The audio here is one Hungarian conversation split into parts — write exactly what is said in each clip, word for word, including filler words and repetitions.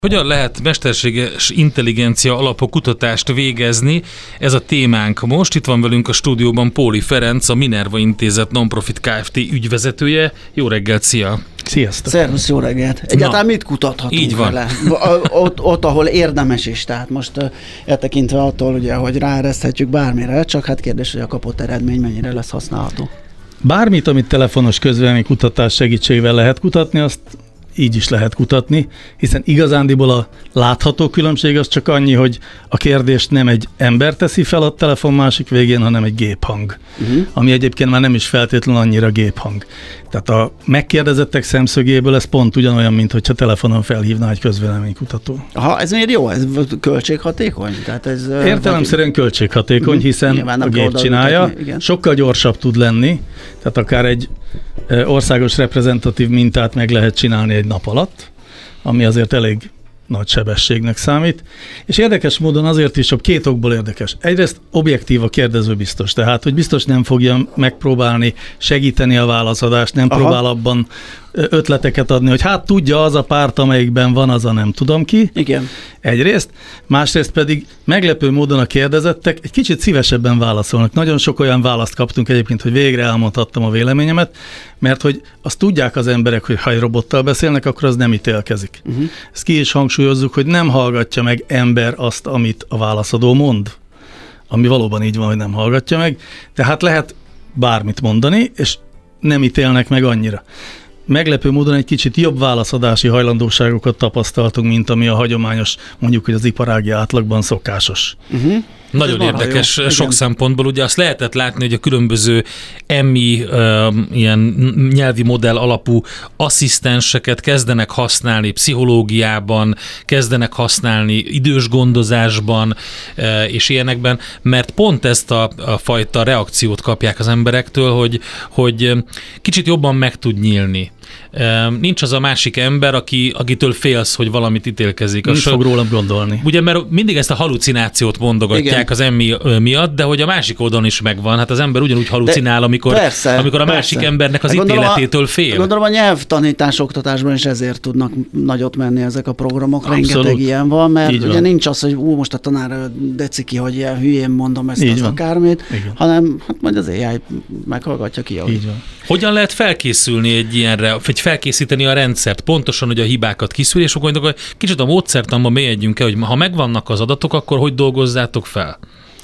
Hogyan lehet mesterséges intelligencia alapú kutatást végezni? Ez a témánk most. Itt van velünk a stúdióban Póli Ferenc, a Minerva Intézet Nonprofit Kft. Ügyvezetője. Jó reggelt, szia! Sziasztok! Szervusz, jó reggelt! Egyáltalán mit kutathatunk így van. vele? Ott, ott, ahol érdemes is, tehát most eltekintve attól, ugye, hogy ráereszthetjük bármire, csak hát kérdés, hogy a kapott eredmény mennyire lesz használható. Bármit, amit telefonos közvélemény kutatás segítségével lehet kutatni, azt így is lehet kutatni, hiszen igazándiból a látható különbség az csak annyi, hogy a kérdést nem egy ember teszi fel a telefon másik végén, hanem egy géphang, uh-huh. ami egyébként már nem is feltétlenül annyira géphang. Tehát a megkérdezettek szemszögéből ez pont ugyanolyan, mint hogyha telefonon felhívna egy közvéleménykutató. Aha, ez miért jó? Ez költséghatékony? Tehát ez, Értelemszerűen költséghatékony, uh-huh. hiszen a gép csinálja, mutatni, sokkal gyorsabb tud lenni, tehát akár egy országos reprezentatív mintát meg lehet csinálni egy nap alatt, ami azért elég nagy sebességnek számít. És érdekes módon azért is, hogy két okból érdekes. Egyrészt objektív a kérdező biztos, tehát hogy biztos nem fogja megpróbálni segíteni a válaszadást, nem Aha. próbál abban ötleteket adni, hogy hát tudja az a párt, amelyikben van, az a nem tudom ki. Igen. Egyrészt, másrészt pedig meglepő módon a kérdezettek egy kicsit szívesebben válaszolnak. Nagyon sok olyan választ kaptunk egyébként, hogy végre elmondhattam a véleményemet, mert hogy azt tudják az emberek, hogy ha egy robottal beszélnek, akkor az nem ítélkezik. Uh-huh. Ezt ki is hangsúlyozzuk, hogy nem hallgatja meg ember azt, amit a válaszadó mond, ami valóban így van, hogy nem hallgatja meg. Tehát lehet bármit mondani, és nem ítélnek meg annyira. Meglepő módon egy kicsit jobb válaszadási hajlandóságokat tapasztaltunk, mint ami a hagyományos, mondjuk, hogy az iparági átlagban szokásos. Uh-huh. Nagyon érdekes jó. sok Igen. szempontból. Ugye azt lehetett látni, hogy a különböző emmi uh, ilyen nyelvi modell alapú asszisztenseket kezdenek használni pszichológiában, kezdenek használni idős gondozásban uh, és ilyenekben, mert pont ezt a, a fajta reakciót kapják az emberektől, hogy, hogy kicsit jobban meg tud nyílni. Nincs az a másik ember, aki, akitől félsz, hogy valamit ítélkezik. Mit fog rólam gondolni? Ugye, mert mindig ezt a halucinációt mondogatják Igen. az emmi miatt, de hogy a másik oldalon is megvan. Hát az ember ugyanúgy halucinál, amikor, persze, amikor a persze. másik embernek az gondolom ítéletétől fél. A, gondolom a nyelvtanítás oktatásban is ezért tudnak nagyot menni ezek a programok. Abszolút. Rengeteg ilyen van, mert Így ugye van. nincs az, hogy ú, most a tanár deciki, hogy ilyen hülyén mondom ezt Így az van. akármit, Igen. hanem hát majd az á i meghallgatja ki. Így van. Hogyan lehet felkészülni egy ilyenre, vagy felkészíteni a rendszert, pontosan, hogy a hibákat kiszűri, és akkor hogy kicsit a módszertanban mélyedjünk el, hogy ha megvannak az adatok, akkor hogy dolgozzátok fel?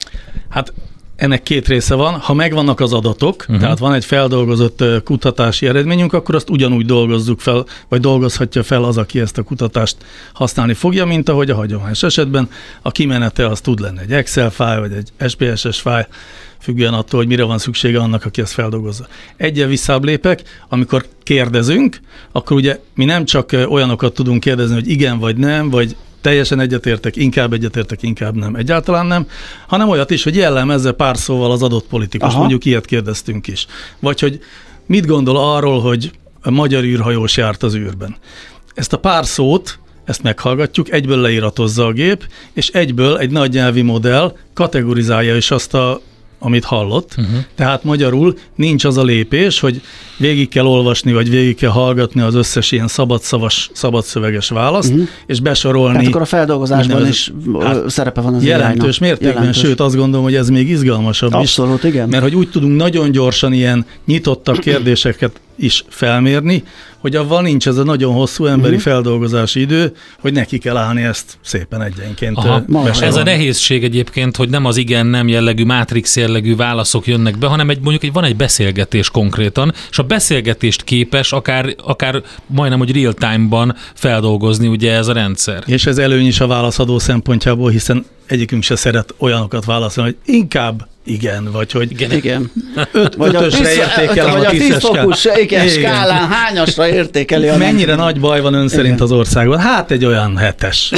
Hát ennek két része van. Ha megvannak az adatok, uh-huh. tehát van egy feldolgozott kutatási eredményünk, akkor azt ugyanúgy dolgozzuk fel, vagy dolgozhatja fel az, aki ezt a kutatást használni fogja, mint ahogy a hagyományos esetben. A kimenete az tud lenni egy Excel fájl, vagy egy es pé es es fájl, függően attól, hogy mire van szüksége annak, aki ezt feldolgozza. Egyen visszább lépek, amikor kérdezünk, akkor ugye mi nem csak olyanokat tudunk kérdezni, hogy igen vagy nem, vagy teljesen egyetértek, inkább egyetértek, inkább nem, egyáltalán nem, hanem olyat is, hogy jellemezze pár szóval az adott politikus, Aha. mondjuk ilyet kérdeztünk is. Vagy hogy mit gondol arról, hogy a magyar űrhajós járt az űrben. Ezt a pár szót, ezt meghallgatjuk, egyből leiratozza a gép, és egyből egy nagy nyelvi modell kategorizálja is azt a amit hallott. Uh-huh. Tehát magyarul nincs az a lépés, hogy végig kell olvasni, vagy végig kell hallgatni az összes ilyen szabadszavas, szabadszöveges választ, uh-huh. és besorolni. Tehát akkor a feldolgozásban is hát szerepe van az jelentős mértékben, jelentős. Sőt azt gondolom, hogy ez még izgalmasabb Abszolút, is. Igen. Mert hogy úgy tudunk nagyon gyorsan ilyen nyitottak kérdéseket is felmérni, hogy avval nincs ez a nagyon hosszú emberi uh-huh. feldolgozási idő, hogy neki kell állni ezt szépen egyenként. Ez a nehézség egyébként, hogy nem az igen-nem jellegű, mátrix jellegű válaszok jönnek be, hanem egy, mondjuk egy, van egy beszélgetés konkrétan, és a beszélgetést képes akár, akár majdnem, hogy real time-ban feldolgozni ugye ez a rendszer. És ez előny is a válaszadó szempontjából, hiszen egyikünk se szeret olyanokat válaszolni, hogy inkább igen, vagy hogy igen, igen. Öt, vagy ötösre értékelem vagy a tíz fokos igen, skálán hányasra értékeli a mennyire nem. Nagy baj van ön szerint igen. az országban? Hát egy olyan hetes.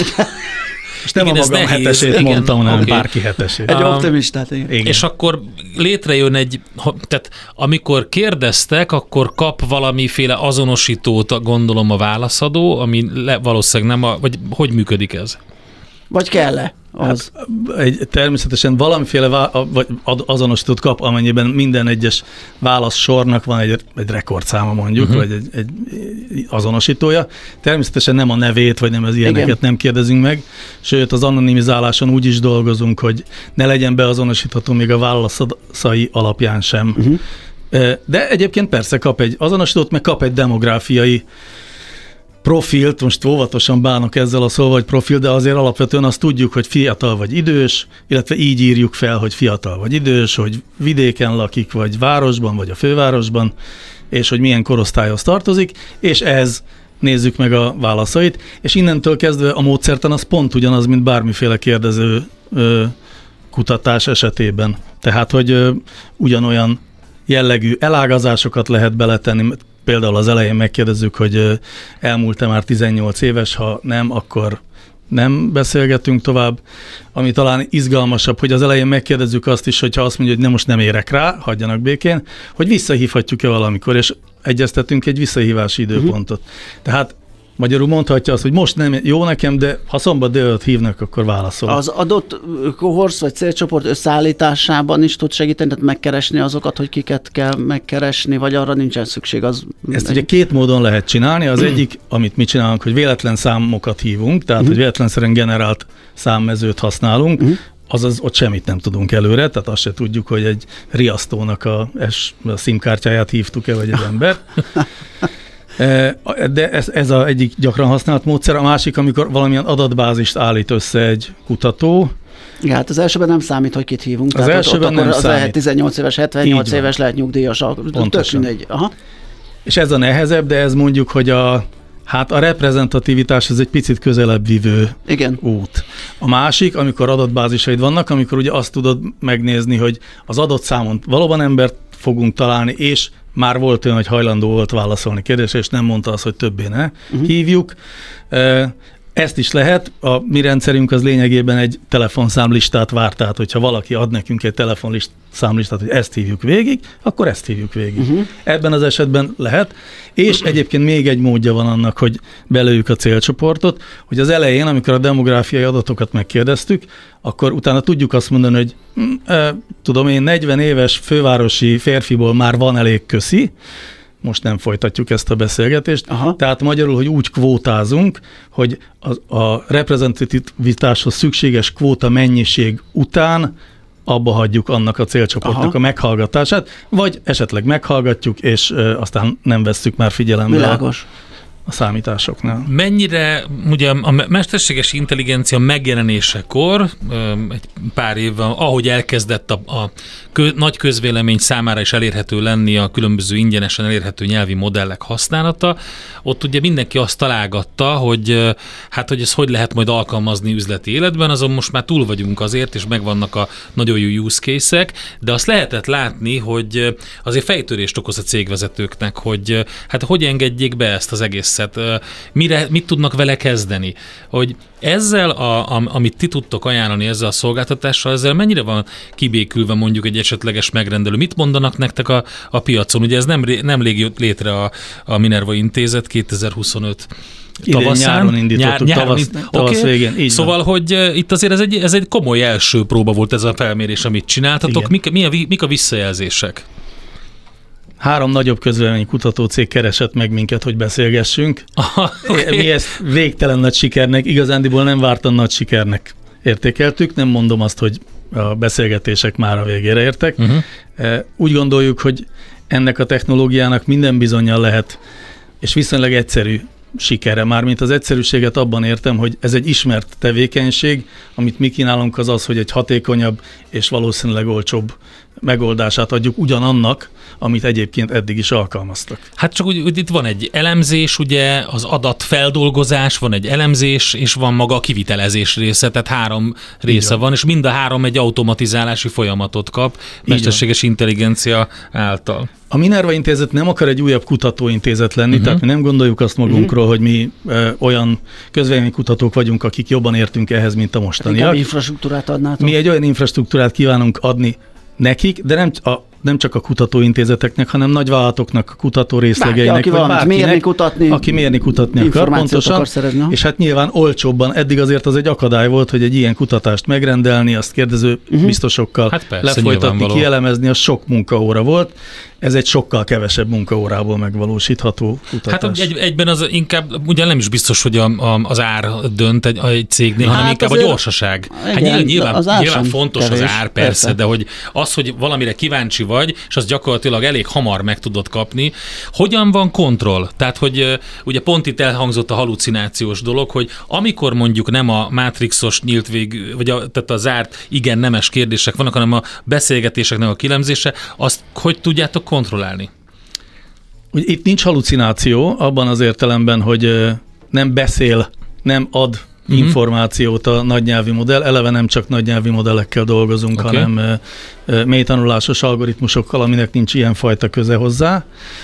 És nem igen, a magam hetesét igen, mondtam, hanem okay. bárki hetesét. Egy optimistát, igen. igen. És akkor létrejön egy, tehát amikor kérdeztek, akkor kap valamiféle azonosítót, gondolom a válaszadó, ami le, valószínűleg nem a, vagy hogy működik ez? Vagy kell-e? az? Hát, egy, természetesen valamiféle vá- vagy azonosítót kap, amennyiben minden egyes válaszsornak van egy, egy rekordszáma mondjuk, uh-huh. vagy egy, egy azonosítója. Természetesen nem a nevét, vagy nem az ilyeneket Igen. nem kérdezünk meg, sőt az anonimizáláson úgy is dolgozunk, hogy ne legyen beazonosítható még a válaszai alapján sem. Uh-huh. De egyébként persze kap egy azonosítót, meg kap egy demográfiai profilt, most óvatosan bánok ezzel a szóval, hogy profil, de azért alapvetően azt tudjuk, hogy fiatal vagy idős, illetve így írjuk fel, hogy fiatal vagy idős, hogy vidéken lakik, vagy városban, vagy a fővárosban, és hogy milyen korosztályhoz tartozik, és ez nézzük meg a válaszait, és innentől kezdve a módszertan az pont ugyanaz, mint bármiféle kérdező ö, kutatás esetében. Tehát, hogy ö, ugyanolyan jellegű elágazásokat lehet beletenni. Például az elején megkérdezzük, hogy elmúlt-e már tizennyolc éves, ha nem, akkor nem beszélgetünk tovább. Ami talán izgalmasabb, hogy az elején megkérdezzük azt is, hogyha azt mondja, hogy nem, most nem érek rá, hagyjanak békén, hogy visszahívhatjuk-e valamikor, és egyeztetünk egy visszahívási időpontot. Uh-huh. Tehát magyarul mondhatja azt, hogy most nem jó nekem, de ha szombat délután hívnak, akkor válaszol. Az adott kohorsz vagy célcsoport összeállításában is tud segíteni, tehát megkeresni azokat, hogy kiket kell megkeresni, vagy arra nincsen szükség. Az Ezt egy... ugye két módon lehet csinálni. Az egyik, amit mi csinálunk, hogy véletlen számokat hívunk, tehát hogy véletlenszerűen generált számmezőt használunk, azaz ott semmit nem tudunk előre, tehát azt se tudjuk, hogy egy riasztónak a, a SIM-kártyáját hívtuk-e, vagy egy ember. De ez, ez az egyik gyakran használt módszer. A másik, amikor valamilyen adatbázist állít össze egy kutató. Ja, hát az elsőben nem számít, hogy kit hívunk. Az tehát elsőben ott, ott nem az számít. Lehet tizennyolc éves, hetvennyolc éves, lehet nyugdíjas. Pontosan. Tök Aha. És ez a nehezebb, de ez mondjuk, hogy a, hát a reprezentativitás ez egy picit közelebb vívő Igen. út. A másik, amikor adatbázisaid vannak, amikor ugye azt tudod megnézni, hogy az adott számon valóban embert fogunk találni, és már volt olyan, hogy hajlandó volt válaszolni kérdésre, és nem mondta azt, hogy többé ne uh-huh. hívjuk. Ezt is lehet. A mi rendszerünk az lényegében egy telefonszámlistát vár, tehát hogyha valaki ad nekünk egy telefonszámlistát, hogy ezt hívjuk végig, akkor ezt hívjuk végig. Uh-huh. Ebben az esetben lehet. És uh-huh. egyébként még egy módja van annak, hogy belőjük a célcsoportot, hogy az elején, amikor a demográfiai adatokat megkérdeztük, akkor utána tudjuk azt mondani, hogy hm, eh, tudom én, negyven éves fővárosi férfiból már van elég, köszi, most nem folytatjuk ezt a beszélgetést. Aha. Tehát magyarul, hogy úgy kvótázunk, hogy a, a reprezentativitáshoz szükséges kvóta mennyiség után abba hagyjuk annak a célcsoportnak Aha. a meghallgatását, vagy esetleg meghallgatjuk, és ö, aztán nem vesszük már figyelembe Világos. a, a számításoknál. Mennyire, ugye a mesterséges intelligencia megjelenésekor, egy pár évvel, ahogy elkezdett a, a kö, nagy közvélemény számára is elérhető lenni a különböző ingyenesen elérhető nyelvi modellek használata, ott ugye mindenki azt találgatta, hogy hát, hogy ez hogy lehet majd alkalmazni üzleti életben, azon most már túl vagyunk azért, és megvannak a nagyon jó use case-ek, de azt lehetett látni, hogy azért fejtörést okoz a cégvezetőknek, hogy hát hogy engedjék be ezt az egészet, mire, mit tudnak vele kezdeni, hogy ezzel, a, a, amit ti tudtok ajánlani ezzel a szolgáltatással, ezzel mennyire van kibékülve mondjuk egy esetleges megrendelő? Mit mondanak nektek a, a piacon? Ugye ez nem, nem rég jött létre a, a Minerva Intézet kétezer-huszonöt tavaszán. Nyáron indítottuk, nyár, tavasz, nyár, tavasz okay. végén. Így szóval, van. hogy uh, itt azért ez egy, ez egy komoly első próba volt ez a felmérés, amit csináltatok. Mik, mi a, mik a visszajelzések? Három nagyobb közvélemény kutatócég keresett meg minket, hogy beszélgessünk. Aha, okay. Mi ezt végtelen nagy sikernek, igazándiból nem vártan nagy sikernek értékeltük. Nem mondom azt, hogy a beszélgetések már a végére értek. Uh-huh. Úgy gondoljuk, hogy ennek a technológiának minden bizonnyal lehet, és viszonylag egyszerű sikere. Mármint az egyszerűséget abban értem, hogy ez egy ismert tevékenység, amit mi kínálunk az az, hogy egy hatékonyabb és valószínűleg olcsóbb megoldását adjuk ugyanannak, amit egyébként eddig is alkalmaztak. Hát csak úgy, úgy itt van egy elemzés, ugye az adatfeldolgozás, van egy elemzés, és van maga a kivitelezés része, tehát három része van. van, és mind a három egy automatizálási folyamatot kap, mesterséges intelligencia által. A Minerva Intézet nem akar egy újabb kutatóintézet lenni, uh-huh. tehát mi nem gondoljuk azt magunkról, uh-huh. hogy mi ö, olyan közvéleménykutatók vagyunk, akik jobban értünk ehhez, mint a mostaniak. Inkább infrastruktúrát adnátok? Mi egy olyan infrastruktúrát kívánunk adni nekik, de nem a nem csak a kutatóintézeteknek, hanem nagyvállalatoknak, kutató részlegeinek, Bárki, aki vagy bárkinek, mérni, kutatni, aki mérni, kutatni akar, pontosan, akar szerezni, és hát nyilván olcsóbban, eddig azért az egy akadály volt, hogy egy ilyen kutatást megrendelni, azt kérdező uh-huh. biztosokkal hát persze, lefolytatni, kielemezni, az sok munkaóra volt. Ez egy sokkal kevesebb munkaórából megvalósítható kutatás. Hát egy, egyben az inkább, ugye nem is biztos, hogy a, a, az ár dönt egy, egy cégnél, hát hanem inkább a gyorsaság. Igen, hát nyilván, nyilván, az nyilván fontos kevés, az ár, persze, persze, de hogy az, hogy valamire kíváncsi vagy, és az gyakorlatilag elég hamar meg tudod kapni. Hogyan van kontroll? Tehát, hogy ugye pont itt elhangzott a halucinációs dolog, hogy amikor mondjuk nem a mátrixos nyílt vég, vagy a, tehát a zárt igen-nemes kérdések vannak, hanem a beszélgetéseknek a kilemzése, azt hogy tudjátok kontrollálni? Itt nincs halucináció abban az értelemben, hogy nem beszél, nem ad uh-huh. információt a nagynyelvi modell, eleve nem csak nagynyelvi modellekkel dolgozunk, okay. hanem mélytanulásos algoritmusokkal, aminek nincs ilyenfajta köze hozzá.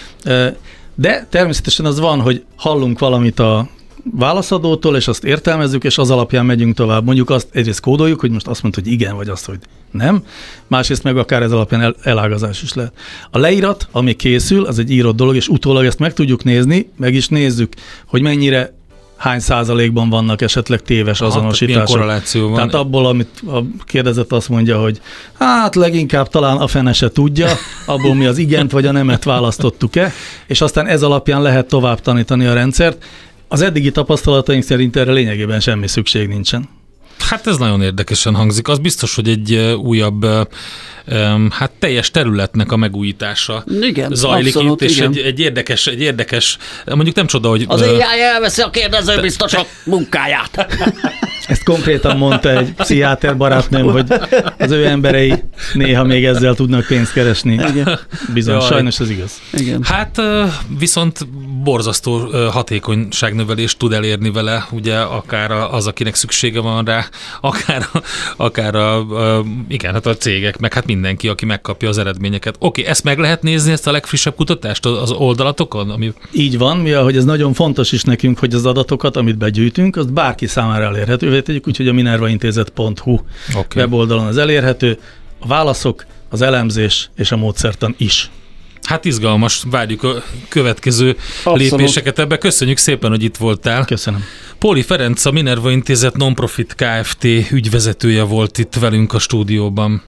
De természetesen az van, hogy hallunk valamit a válaszadótól, és azt értelmezzük, és az alapján megyünk tovább. Mondjuk azt egyrészt kódoljuk, hogy most azt mondta, hogy igen, vagy azt, hogy nem. Másrészt meg akár ez alapján el, elágazás is lehet. A leírat, ami készül, az egy írott dolog, és utólag ezt meg tudjuk nézni, meg is nézzük, hogy mennyire, hány százalékban vannak esetleg téves azonosítások. Korreláció van. Tehát abból, amit a kérdezet azt mondja, hogy hát leginkább talán a fene se tudja, abból mi az igent vagy a nemet választottuk-e, és aztán ez alapján lehet tovább tanítani a rendszert. Az eddigi tapasztalataink szerint erre lényegében semmi szükség nincsen. Hát ez nagyon érdekesen hangzik. Az biztos, hogy egy újabb, hát teljes területnek a megújítása igen, zajlik abszolút, itt, és igen. egy, egy érdekes, egy érdekes, mondjuk nem csoda, hogy... Az á i elveszi a kérdezőbiztosok munkáját. Ezt konkrétan mondta egy pszichiáter barátnőm, hogy az ő emberei néha még ezzel tudnak pénzt keresni. Igen. Bizony, Jaj. sajnos ez igaz. Igen. Hát viszont borzasztó hatékonyságnövelést tud elérni vele, ugye akár az, akinek szüksége van rá, akár, akár a, a, igen, hát a cégek, meg hát mindenki, aki megkapja az eredményeket. Oké, okay, ezt meg lehet nézni, ezt a legfrissebb kutatást az oldalatokon? Ami... Így van, mivel hogy ez nagyon fontos is nekünk, hogy az adatokat, amit begyűjtünk, azt bárki számára elérhetővé tegyük, úgyhogy a minervaintézet pont hu okay. weboldalon az elérhető, a válaszok, az elemzés és a módszertan is. Hát izgalmas, várjuk a következő Abszolút. lépéseket ebbe. Köszönjük szépen, hogy itt voltál. Köszönöm. Póli Ferenc, a Minerva Intézet Nonprofit Kft. Ügyvezetője volt itt velünk a stúdióban.